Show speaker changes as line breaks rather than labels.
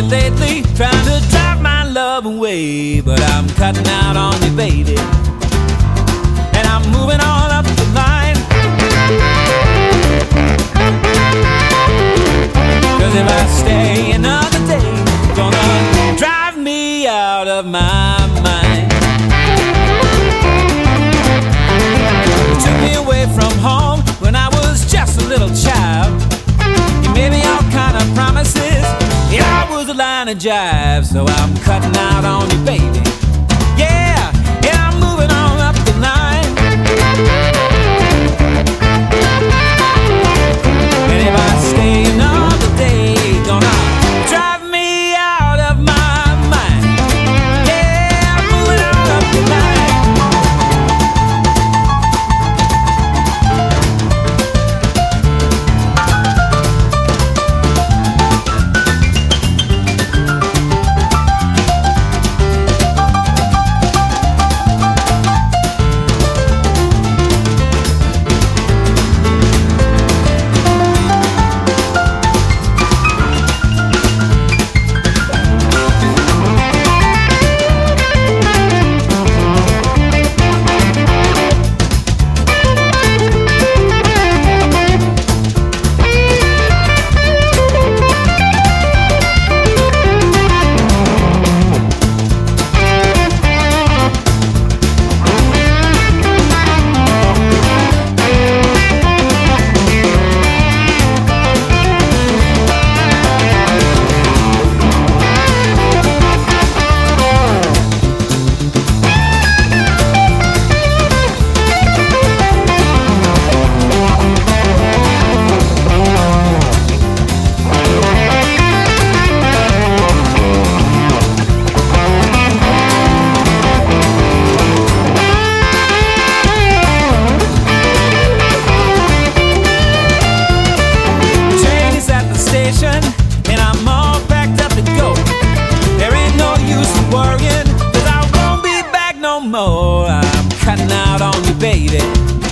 lately, trying to drive my love away. But I'm cutting out on you, baby, and I'm moving on up the line. 'Cause if I stay another day, it's gonna drive me out of my mind. You took me away from home when I was just a little child. You made me all kind of promises, yeah, I was a line of jive. So I'm cutting out on you, baby, yeah, and I'm moving on up the line. And if I stay another day, gonna drive me out of my mind. Yeah, I'm moving on up the line. And I'm all packed up to go. There ain't no use in worrying, 'cause I won't be back no more. I'm cutting out on you, baby.